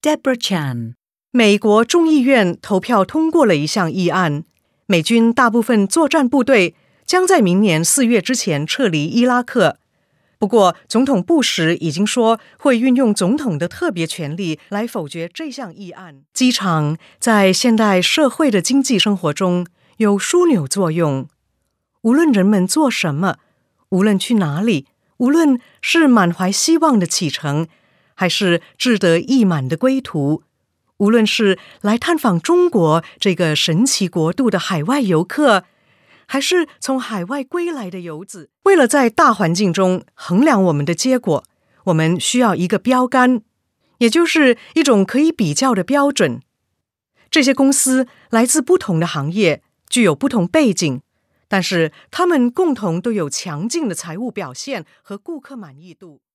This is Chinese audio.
Deborah Chan。 美国众议院投票通过了一项议案，美军大部分作战部队将在明年4月之前撤离伊拉克。不过，总统布什已经说会运用总统的特别权力来否决这项议案。机场在现代社会的经济生活中有枢纽作用，无论人们做什么，无论去哪里，无论是满怀希望的启程，还是志得意满的归途，无论是来探访中国这个神奇国度的海外游客，还是从海外归来的游子，为了在大环境中衡量我们的结果，我们需要一个标杆，也就是一种可以比较的标准。这些公司来自不同的行业，具有不同背景，但是他们共同都有强劲的财务表现和顾客满意度。